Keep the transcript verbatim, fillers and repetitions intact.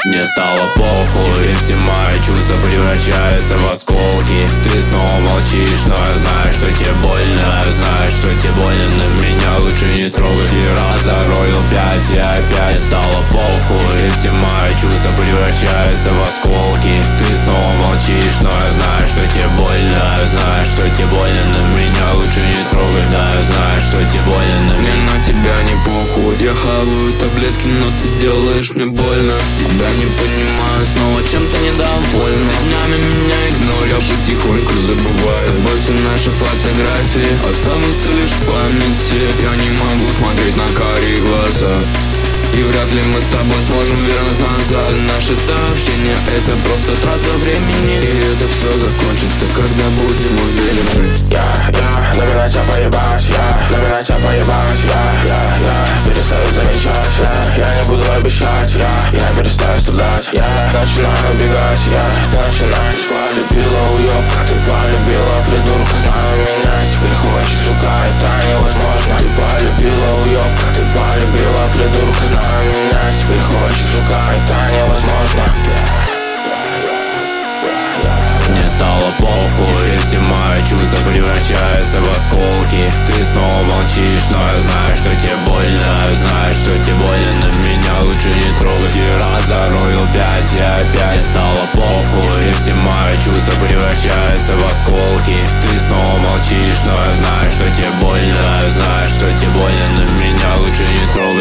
Мне стало похуй, и все мои чувства превращаются в осколки. Ты снова молчишь, но я знаю, что тебе больно. Я знаю, что тебе больно, но меня лучше не трогай. И раз зароил пять, и опять стало похуй, и все мои чувства превращаются в осколки. Ты снова молчишь, но я знаю, что тебе больно. Я знаю, что тебе больно, но меня лучше не трогай. Да, я знаю, что тебе больно, но мне на тебя не похуй. Я хаваю таблетки, но ты делаешь мне больно. Тебя не понимаю, снова чем-то недовольна. Днями меня игноришь, потихоньку забываю. С тобой все наши фотографии останутся лишь в памяти. Я не могу смотреть на карие глаза, и вряд ли мы с тобой сможем вернуть назад. Наши сообщения — это просто трата времени, и это все закончится, когда будем уверены. Я, я, на тебя поебать, я, на тебя поебать, я, я, я перестаю замечать, я, я не буду обещать, я, я перестаю страдать, я начинаю убегать, я, ты начинаешь. Полюбила уёбка, ты полюбила придурка, знаю меня, теперь хочешь, сука, это невозможно. Ты полюбила уёбка, ты полюбила придурка, знаю меня, теперь хочешь, сука, это невозможно. Мне стало похуй, и все мои чувства превращаются в осколки. Ты снова молчишь, но я знаю, что тебе больно. Я знаю, что тебе больно, но меня лучше не трогать. И раз зароил пять, и опять стало похуй, и все мои чувства превращаются в осколки. Ты снова молчишь, но я знаю, что тебе больно. Я знаю, что тебе больно, но меня лучше не трогать.